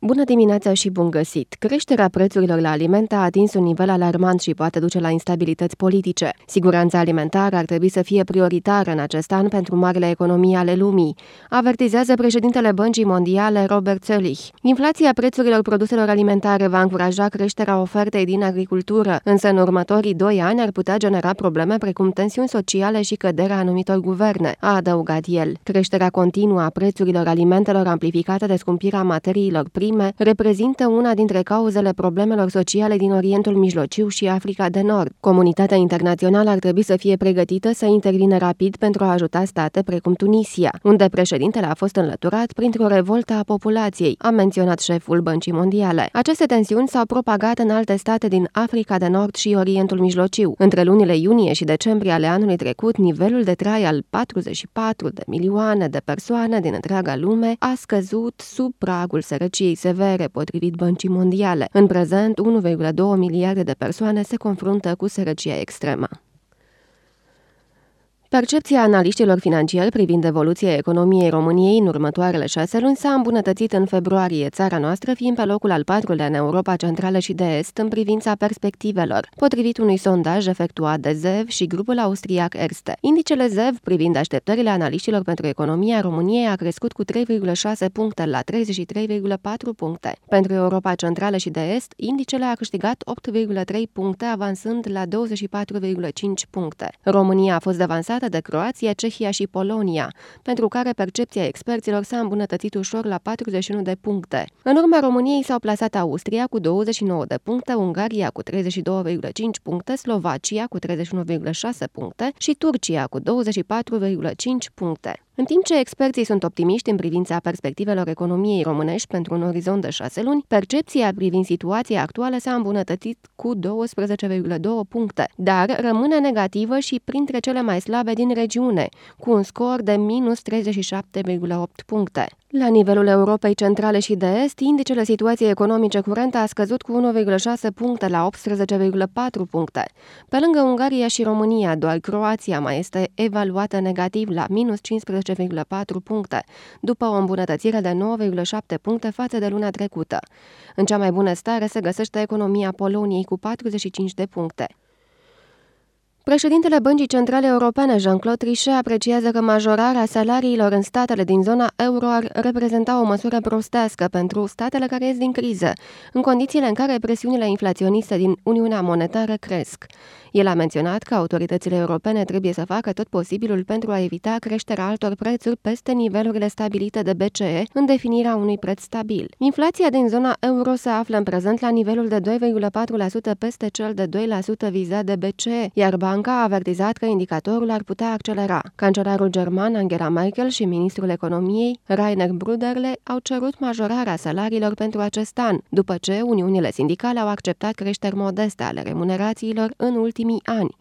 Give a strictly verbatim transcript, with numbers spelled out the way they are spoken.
Bună dimineața și bun găsit! Creșterea prețurilor la alimente a atins un nivel alarmant și poate duce la instabilități politice. Siguranța alimentară ar trebui să fie prioritară în acest an pentru marile economii ale lumii, avertizează președintele Băncii Mondiale Robert Zöllich. Inflația prețurilor produselor alimentare va încuraja creșterea ofertei din agricultură, însă în următorii doi ani ar putea genera probleme precum tensiuni sociale și căderea anumitor guverne, a adăugat el. Creșterea continuă a prețurilor alimentelor amplificată de scumpirea materiilor prime reprezintă una dintre cauzele problemelor sociale din Orientul Mijlociu și Africa de Nord. Comunitatea internațională ar trebui să fie pregătită să intervină rapid pentru a ajuta state precum Tunisia, unde președintele a fost înlăturat printr-o revoltă a populației, a menționat șeful Băncii Mondiale. Aceste tensiuni s-au propagat în alte state din Africa de Nord și Orientul Mijlociu. Între lunile iunie și decembrie ale anului trecut, nivelul de trai al patruzeci și patru de milioane de persoane din întreaga lume a scăzut sub pragul sărăciei severe, potrivit Băncii Mondiale. În prezent, unu virgulă doi miliarde de persoane se confruntă cu sărăcia extremă. Percepția analiștilor financiari privind evoluția economiei României în următoarele șase luni s-a îmbunătățit în februarie, țara noastră fiind pe locul al patrulea în Europa Centrală și de Est în privința perspectivelor, potrivit unui sondaj efectuat de Zev și grupul austriac Erste. Indicele Zev privind așteptările analiștilor pentru economia României a crescut cu trei virgulă șase puncte la treizeci și trei virgulă patru puncte. Pentru Europa Centrală și de Est, indicele a câștigat opt virgulă trei puncte, avansând la douăzeci și patru virgulă cinci puncte. România a fost devansată de Croația, Cehia și Polonia, pentru care percepția experților s-a îmbunătățit ușor la patruzeci și unu de puncte. În urma României s-au plasat Austria cu douăzeci și nouă de puncte, Ungaria cu treizeci și doi virgulă cinci puncte, Slovacia cu treizeci și unu virgulă șase puncte și Turcia cu douăzeci și patru virgulă cinci puncte. În timp ce experții sunt optimiști în privința perspectivelor economiei românești pentru un orizont de șase luni, percepția privind situația actuală s-a îmbunătățit cu douăsprezece virgulă doi puncte, dar rămâne negativă și printre cele mai slabe din regiune, cu un scor de minus treizeci și șapte virgulă opt puncte. La nivelul Europei Centrale și de Est, indicele situației economice curente a scăzut cu unu virgulă șase puncte la optsprezece virgulă patru puncte. Pe lângă Ungaria și România, doar Croația mai este evaluată negativ la minus cincisprezece virgulă patru puncte, după o îmbunătățire de nouă virgulă șapte puncte față de luna trecută. În cea mai bună stare se găsește economia Poloniei cu patruzeci și cinci de puncte. Președintele Băncii Centrale Europene, Jean-Claude Trichet, apreciază că majorarea salariilor în statele din zona euro ar reprezenta o măsură prostească pentru statele care ies din criză, în condițiile în care presiunile inflaționiste din Uniunea Monetară cresc. El a menționat că autoritățile europene trebuie să facă tot posibilul pentru a evita creșterea altor prețuri peste nivelurile stabilite de B C E în definirea unui preț stabil. Inflația din zona euro se află în prezent la nivelul de doi virgulă patru la sută peste cel de doi la sută vizat de B C E, iar banca a avertizat că indicatorul ar putea accelera. Cancelarul german Angela Merkel și ministrul economiei Rainer Bruderle au cerut majorarea salariilor pentru acest an, după ce uniunile sindicale au acceptat creșteri modeste ale remunerațiilor în ultimii ani.